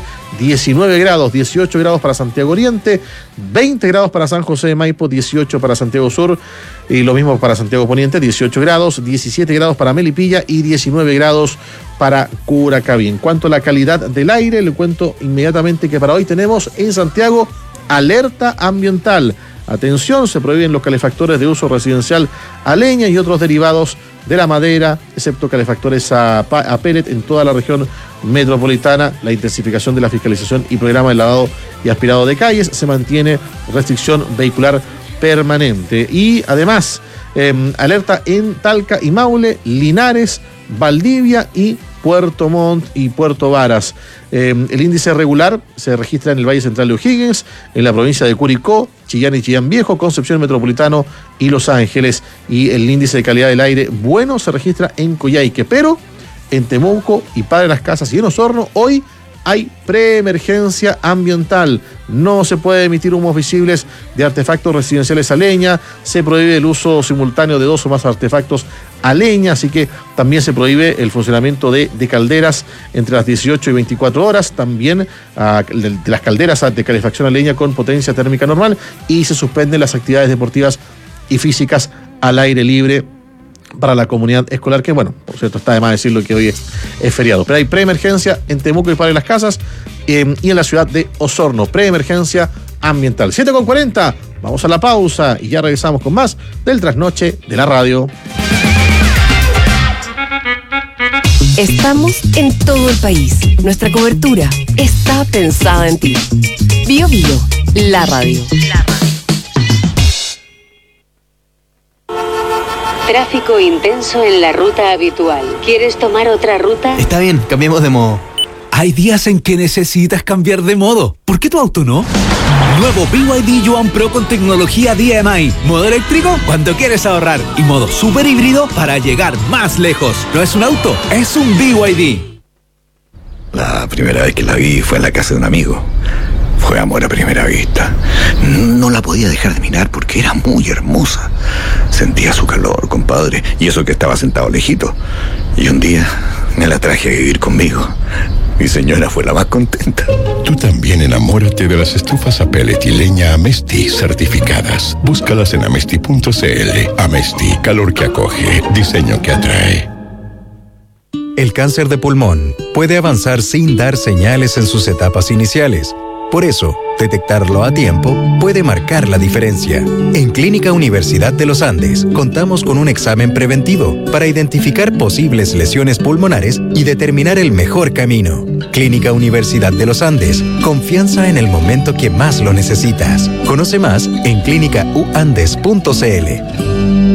19 grados, 18 grados para Santiago Oriente, 20 grados para San José de Maipo, 18 para Santiago Sur y lo mismo para Santiago Poniente, 18 grados, 17 grados para Melipilla y 19 grados para Curacaví. En cuanto a la calidad del aire, le cuento inmediatamente que para hoy tenemos en Santiago alerta ambiental. Atención, se prohíben los calefactores de uso residencial a leña y otros derivados de la madera, excepto calefactores a pellet en toda la región metropolitana. La intensificación de la fiscalización y programa de lavado y aspirado de calles. Se mantiene restricción vehicular permanente. Y además, alerta en Talca y Maule, Linares, Valdivia y Puerto Montt y Puerto Varas. El índice regular se registra en el Valle Central de O'Higgins, en la provincia de Curicó, Chillán y Chillán Viejo, Concepción Metropolitano y Los Ángeles. Y el índice de calidad del aire bueno se registra en Coyhaique, pero en Temuco y Padre Las Casas y en Osorno hoy hay preemergencia ambiental. No se puede emitir humos visibles de artefactos residenciales a leña. Se prohíbe el uso simultáneo de 2 o más artefactos a leña, así que también se prohíbe el funcionamiento de calderas entre las 18 y 24 horas, también de las calderas de calefacción a leña con potencia térmica normal, y se suspenden las actividades deportivas y físicas al aire libre para la comunidad escolar, que bueno, por cierto, está de más decirlo que hoy es feriado. Pero hay preemergencia en Temuco y Padre Las Casas y en la ciudad de Osorno, preemergencia ambiental. 7:40, vamos a la pausa y ya regresamos con más del Trasnoche de la Radio. Estamos en todo el país. Nuestra cobertura está pensada en ti. Bio Bio, la radio. Tráfico intenso en la ruta habitual. ¿Quieres tomar otra ruta? Está bien, cambiemos de modo. Hay días en que necesitas cambiar de modo. ¿Por qué tu auto no? Nuevo BYD Yuan Pro con tecnología DMI. Modo eléctrico cuando quieres ahorrar. Y modo super híbrido para llegar más lejos. No es un auto, es un BYD. La primera vez que la vi fue en la casa de un amigo. Fue amor a primera vista. No la podía dejar de mirar porque era muy hermosa. Sentía su calor, compadre, y eso que estaba sentado lejito. Y un día me la traje a vivir conmigo. Mi señora fue la más contenta. Tú también enamórate de las estufas a pellet y leña Amesti certificadas. Búscalas en amesti.cl. Amesti, calor que acoge, diseño que atrae. El cáncer de pulmón puede avanzar sin dar señales en sus etapas iniciales. Por eso, detectarlo a tiempo puede marcar la diferencia. En Clínica Universidad de los Andes contamos con un examen preventivo para identificar posibles lesiones pulmonares y determinar el mejor camino. Clínica Universidad de los Andes, confianza en el momento que más lo necesitas. Conoce más en clínicauandes.cl.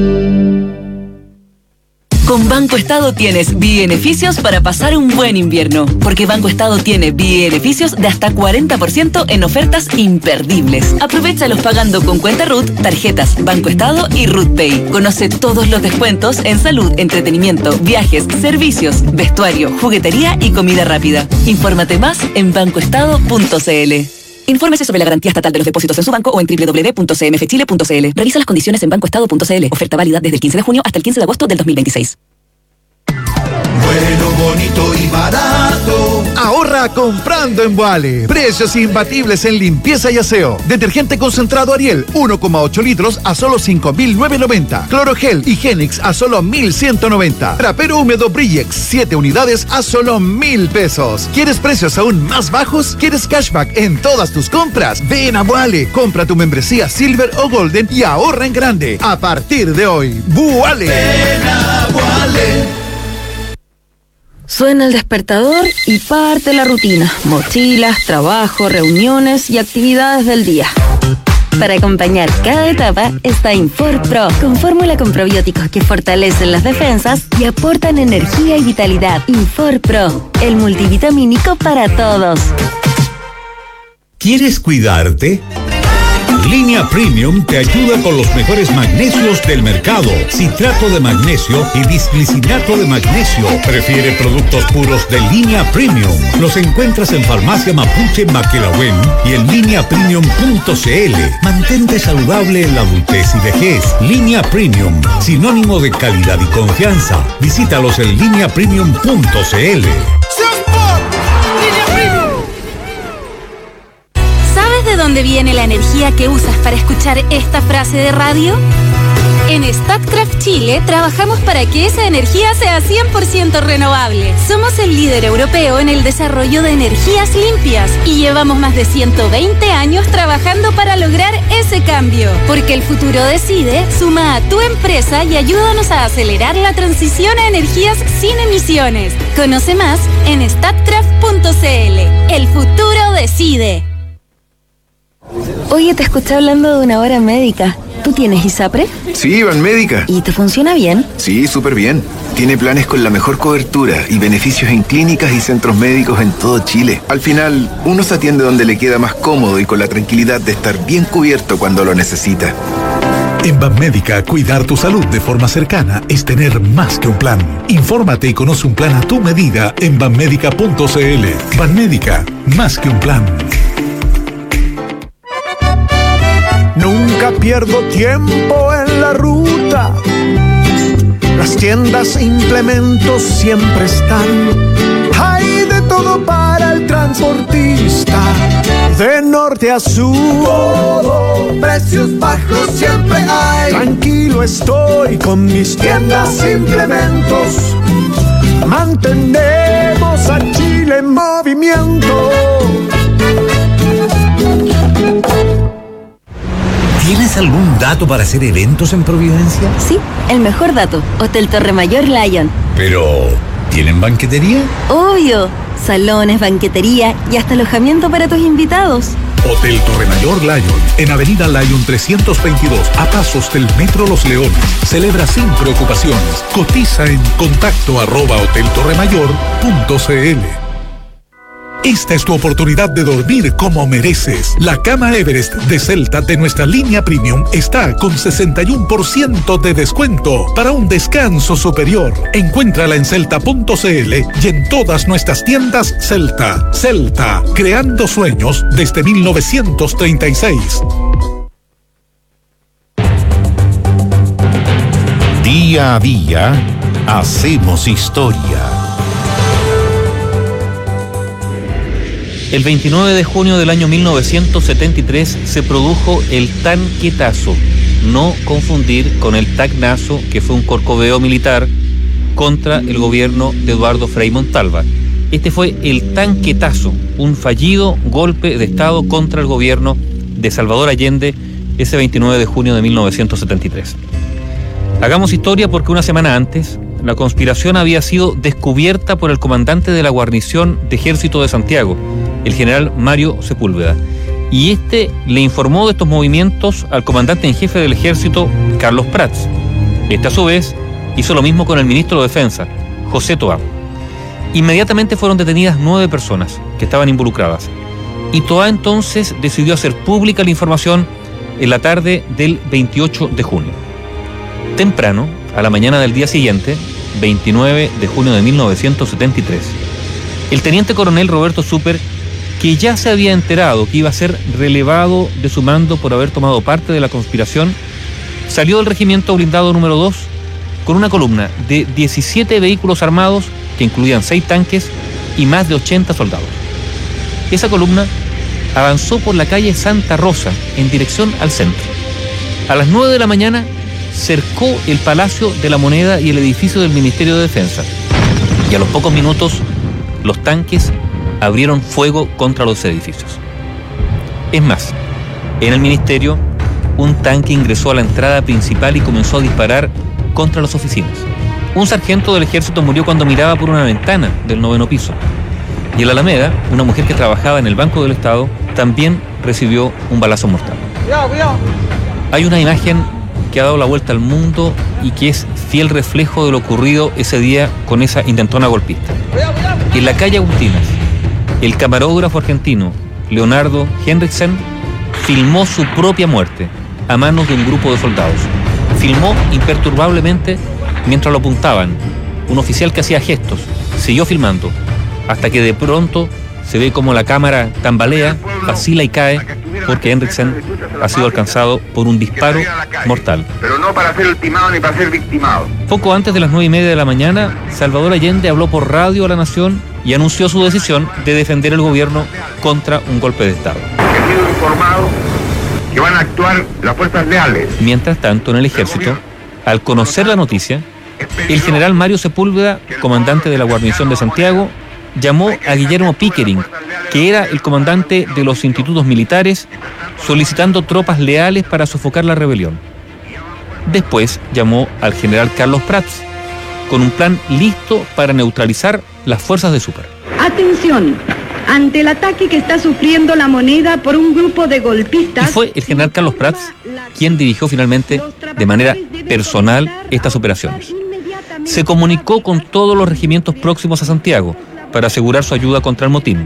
Con Banco Estado tienes beneficios para pasar un buen invierno, porque Banco Estado tiene beneficios de hasta 40% en ofertas imperdibles. Aprovéchalos pagando con cuenta RUT, tarjetas Banco Estado y RUT Pay. Conoce todos los descuentos en salud, entretenimiento, viajes, servicios, vestuario, juguetería y comida rápida. Infórmate más en bancoestado.cl. Infórmese sobre la garantía estatal de los depósitos en su banco o en www.cmfchile.cl. Revisa las condiciones en bancoestado.cl. Oferta válida desde el 15 de junio hasta el 15 de agosto del 2026. Bueno, bonito y barato. Ahorra comprando en Boale. Precios imbatibles en limpieza y aseo. Detergente concentrado Ariel, 1,8 litros a solo 5.990. Clorogel Higienix a solo 1.190. Trapero húmedo Brillex, 7 unidades a solo 1.000 pesos. ¿Quieres precios aún más bajos? ¿Quieres cashback en todas tus compras? Ven a Boale. Compra tu membresía Silver o Golden y ahorra en grande. A partir de hoy, Boale. Ven a Boale. Suena el despertador y parte la rutina. Mochilas, trabajo, reuniones y actividades del día. Para acompañar cada etapa está Infor Pro, con fórmula con probióticos que fortalecen las defensas y aportan energía y vitalidad. Infor Pro, el multivitamínico para todos. ¿Quieres cuidarte? Línea Premium te ayuda con los mejores magnesios del mercado. Citrato de magnesio y disglicinato de magnesio. Prefiere productos puros de Línea Premium. Los encuentras en Farmacia Mapuche Maquelahuen y en lineapremium.cl. Mantente saludable en la adultez y vejez. Línea Premium, sinónimo de calidad y confianza. Visítalos en lineapremium.cl. ¿De dónde viene la energía que usas para escuchar esta frase de radio? En Statkraft Chile trabajamos para que esa energía sea 100% renovable. Somos el líder europeo en el desarrollo de energías limpias y llevamos más de 120 años trabajando para lograr ese cambio. Porque el futuro decide, suma a tu empresa y ayúdanos a acelerar la transición a energías sin emisiones. Conoce más en statkraft.cl. El futuro decide. Oye, te escuché hablando de una hora médica. ¿Tú tienes ISAPRE? Sí, Banmédica. ¿Y te funciona bien? Sí, súper bien. Tiene planes con la mejor cobertura y beneficios en clínicas y centros médicos en todo Chile. Al final, uno se atiende donde le queda más cómodo y con la tranquilidad de estar bien cubierto cuando lo necesita. En Banmédica, cuidar tu salud de forma cercana es tener más que un plan. Infórmate y conoce un plan a tu medida en banmédica.cl. Banmédica, más que un plan. Nunca pierdo tiempo en la ruta. Las tiendas e implementos siempre están. Hay de todo para el transportista. De norte a sur, todo, precios bajos siempre hay. Tranquilo estoy con mis tiendas e implementos. Mantenemos a Chile en movimiento. ¿Tienes algún dato para hacer eventos en Providencia? Sí, el mejor dato. Hotel Torre Mayor Lion. Pero, ¿tienen banquetería? Obvio. Salones, banquetería y hasta alojamiento para tus invitados. Hotel Torre Mayor Lion, en Avenida Lion 322, a pasos del Metro Los Leones. Celebra sin preocupaciones. Cotiza en contacto@hoteltorremayor.cl. Esta es tu oportunidad de dormir como mereces. La cama Everest de Celta de nuestra línea Premium está con 61% de descuento para un descanso superior. Encuéntrala en celta.cl y en todas nuestras tiendas Celta. Celta, creando sueños desde 1936. Día a día, hacemos historia. El 29 de junio del año 1973 se produjo el tanquetazo, no confundir con el tacnazo, que fue un corcoveo militar contra el gobierno de Eduardo Frei Montalva. Este fue el tanquetazo, un fallido golpe de Estado contra el gobierno de Salvador Allende ese 29 de junio de 1973. Hagamos historia porque una semana antes, la conspiración había sido descubierta por el comandante de la guarnición de Ejército de Santiago, el general Mario Sepúlveda, y este le informó de estos movimientos al comandante en jefe del Ejército, Carlos Prats. Este, a su vez, hizo lo mismo con el ministro de Defensa, José Toá. Inmediatamente fueron detenidas 9 personas que estaban involucradas, y Toá entonces decidió hacer pública la información en la tarde del 28 de junio. Temprano, a la mañana del día siguiente, 29 de junio de 1973, el teniente coronel Roberto Súper, que ya se había enterado que iba a ser relevado de su mando por haber tomado parte de la conspiración, salió del regimiento blindado número 2 con una columna de 17 vehículos armados que incluían 6 tanques y más de 80 soldados. Esa columna avanzó por la calle Santa Rosa en dirección al centro. A las 9 de la mañana cercó el Palacio de la Moneda y el edificio del Ministerio de Defensa, y a los pocos minutos los tanques abrieron fuego contra los edificios. Es más, en el ministerio, un tanque ingresó a la entrada principal y comenzó a disparar contra las oficinas. Un sargento del ejército murió cuando miraba por una ventana del 9º piso. Y en la Alameda, una mujer que trabajaba en el Banco del Estado también recibió un balazo mortal. Hay una imagen que ha dado la vuelta al mundo y que es fiel reflejo de lo ocurrido ese día con esa intentona golpista. En la calle Agustinas, el camarógrafo argentino Leonardo Henriksen filmó su propia muerte a manos de un grupo de soldados. Filmó imperturbablemente mientras lo apuntaban. Un oficial que hacía gestos siguió filmando hasta que de pronto se ve como la cámara tambalea, vacila y cae porque Henriksen ha sido alcanzado por un disparo mortal. Pero no para ser ultimado ni para ser victimado. Poco antes de las 9:30 de la mañana, Salvador Allende habló por radio a la nación y anunció su decisión de defender el gobierno contra un golpe de Estado. He sido informado que van a actuar las fuerzas leales. Mientras tanto, en el ejército, al conocer la noticia, el general Mario Sepúlveda, comandante de la guarnición de Santiago, llamó a Guillermo Pickering, que era el comandante de los institutos militares, solicitando tropas leales para sofocar la rebelión. Después llamó al general Carlos Prats, con un plan listo para neutralizar las fuerzas de Súper. Atención, ante el ataque que está sufriendo la Moneda por un grupo de golpistas... Y fue el general Carlos Prats quien dirigió finalmente de manera personal estas operaciones. Se comunicó con todos los regimientos próximos a Santiago para asegurar su ayuda contra el motín.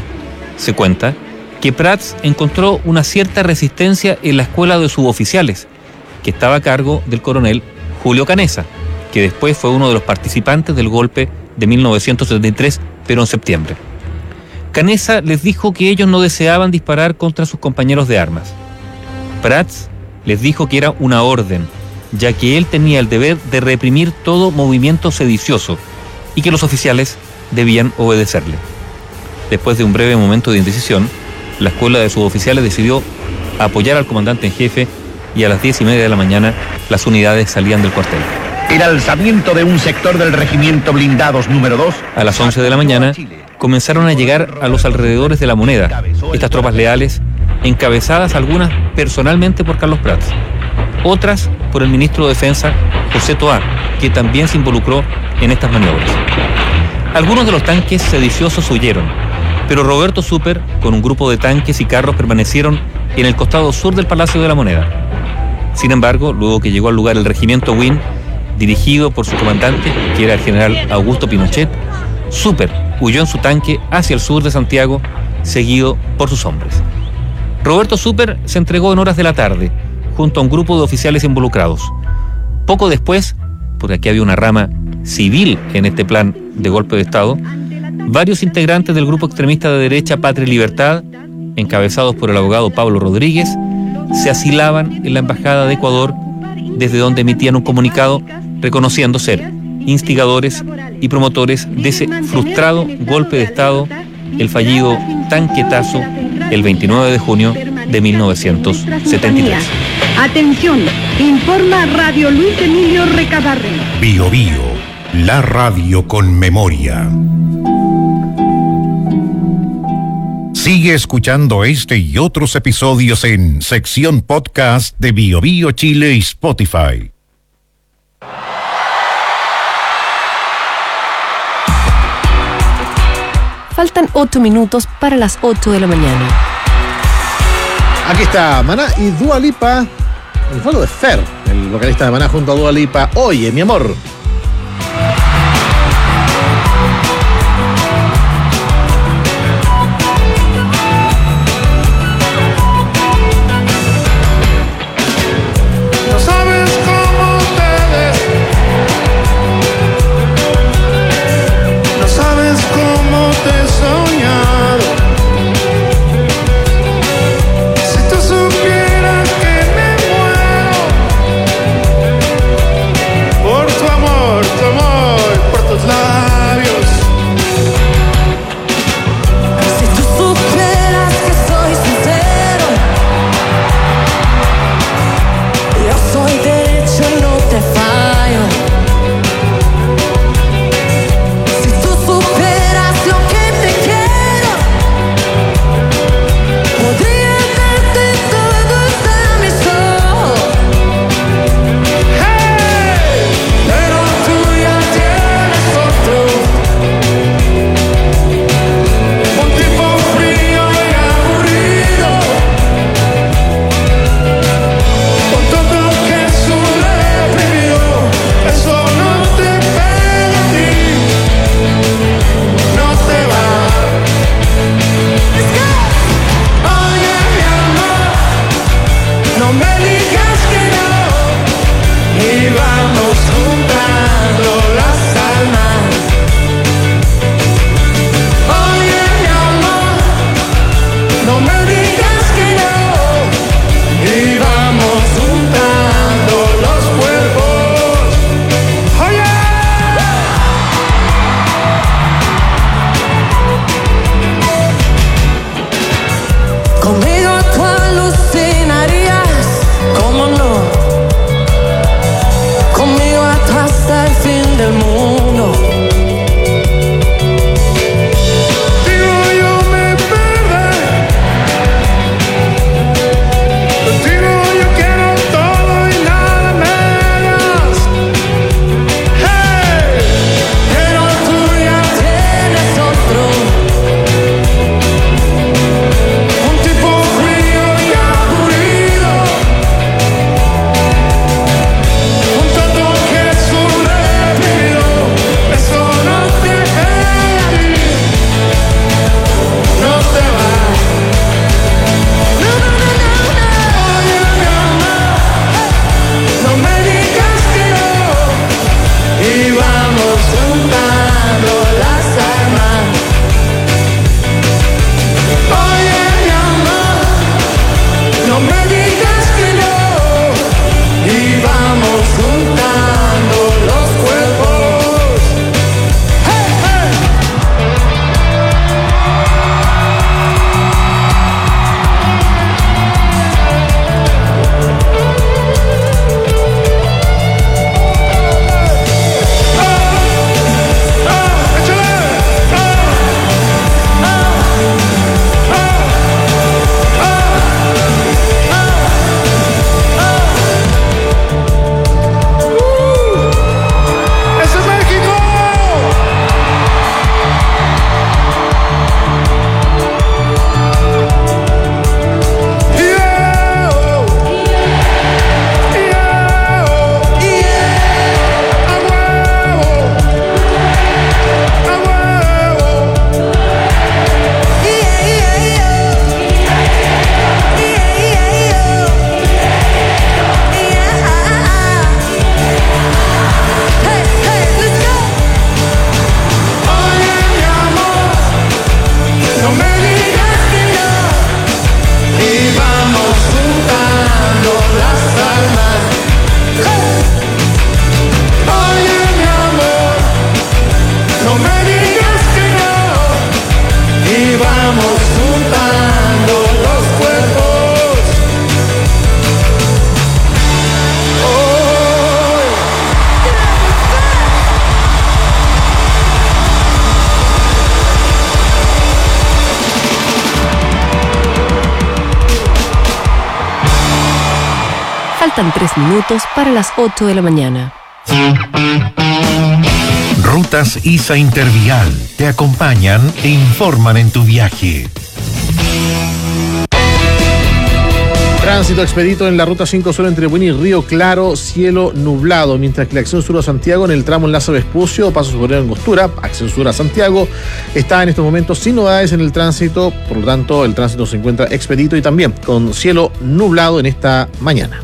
Se cuenta que Prats encontró una cierta resistencia en la escuela de suboficiales, que estaba a cargo del coronel Julio Canessa, que después fue uno de los participantes del golpe de 1973, pero en septiembre. Canessa les dijo que ellos no deseaban disparar contra sus compañeros de armas. Prats les dijo que era una orden, ya que él tenía el deber de reprimir todo movimiento sedicioso y que los oficiales debían obedecerle. Después de un breve momento de indecisión, la escuela de suboficiales decidió apoyar al comandante en jefe y a las 10:30 de la mañana las unidades salían del cuartel. El alzamiento de un sector del regimiento blindados número 2. A las 11 de la mañana comenzaron a llegar a los alrededores de la Moneda estas tropas leales, encabezadas algunas personalmente por Carlos Prats, otras por el ministro de Defensa, José Toá, que también se involucró en estas maniobras. Algunos de los tanques sediciosos huyeron, pero Roberto Súper, con un grupo de tanques y carros, permanecieron en el costado sur del Palacio de la Moneda. Sin embargo, luego que llegó al lugar el regimiento Win, dirigido por su comandante, que era el general Augusto Pinochet, Súper huyó en su tanque hacia el sur de Santiago, seguido por sus hombres. Roberto Súper se entregó en horas de la tarde, junto a un grupo de oficiales involucrados. Poco después, porque aquí había una rama civil en este plan de golpe de Estado, varios integrantes del grupo extremista de derecha Patria y Libertad, encabezados por el abogado Pablo Rodríguez, se asilaban en la Embajada de Ecuador, desde donde emitían un comunicado reconociendo ser instigadores y promotores de ese frustrado golpe de Estado, el fallido tanquetazo, el 29 de junio de 1973. Atención, informa Radio Luis Emilio Recabarren. Bio Bio, La radio con memoria. Sigue escuchando este y otros episodios en sección podcast de BioBio Chile y Spotify. Faltan 8 minutos para las 8 de la mañana. Aquí está Maná y Dua Lipa. El fondo de Fer, el vocalista de Maná junto a Dua Lipa. Oye, mi amor. Conmigo tú alucinarías como Faltan 3 minutos para las 8 de la mañana. Rutas ISA Intervial te acompañan e informan en tu viaje. Tránsito expedito en la ruta 5 Sur entre Buin y Río Claro, cielo nublado, mientras que la acción sur a Santiago en el tramo Enlace Vespucio, paso sobre Angostura, acción sur a Santiago, está en estos momentos sin novedades en el tránsito, por lo tanto el tránsito se encuentra expedito y también con cielo nublado en esta mañana.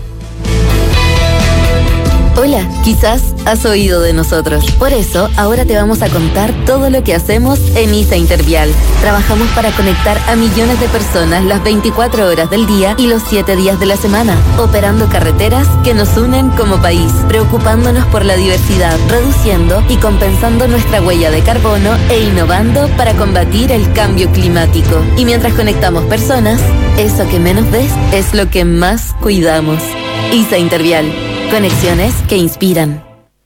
Hola, quizás has oído de nosotros. Por eso, ahora te vamos a contar todo lo que hacemos en ISA Intervial. Trabajamos para conectar a millones de personas las 24 horas del día y los 7 días de la semana, operando carreteras que nos unen como país, preocupándonos por la diversidad, reduciendo y compensando nuestra huella de carbono e innovando para combatir el cambio climático. Y mientras conectamos personas, eso que menos ves es lo que más cuidamos. ISA Intervial. Conexiones que inspiran.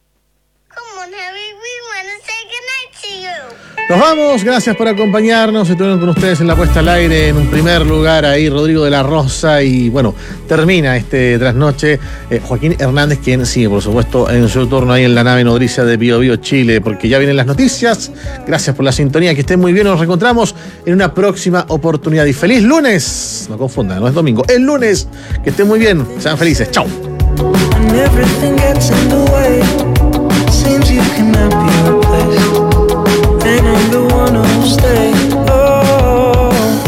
Nos vamos, gracias por acompañarnos. Estuvieron con ustedes en la puesta al aire. En un primer lugar ahí Rodrigo de la Rosa. Y bueno, termina este trasnoche Joaquín Hernández, quien sigue por supuesto en su turno ahí en la nave nodriza de Bio Bio Chile, porque ya vienen las noticias. Gracias por la sintonía, que estén muy bien. Nos reencontramos en una próxima oportunidad. Y feliz lunes. No confundan, no es domingo, es lunes. Que estén muy bien, sean felices, chao. When everything gets in the way, seems you cannot be replaced, and I'm the one who'll stay. Oh,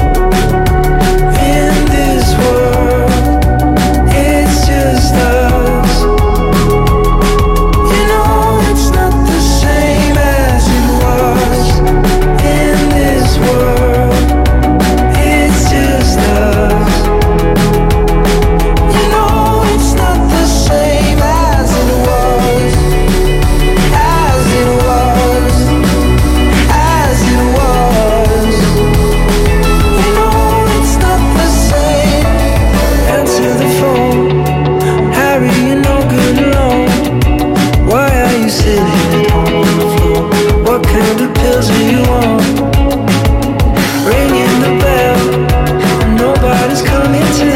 in this world, it's just us. You know it's not the same as it was. In this world, it's just us. Pills do you want? Ringing the bell, and nobody's coming to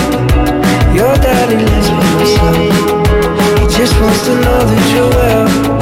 help. Your daddy lives with himself. He just wants to know that you're well.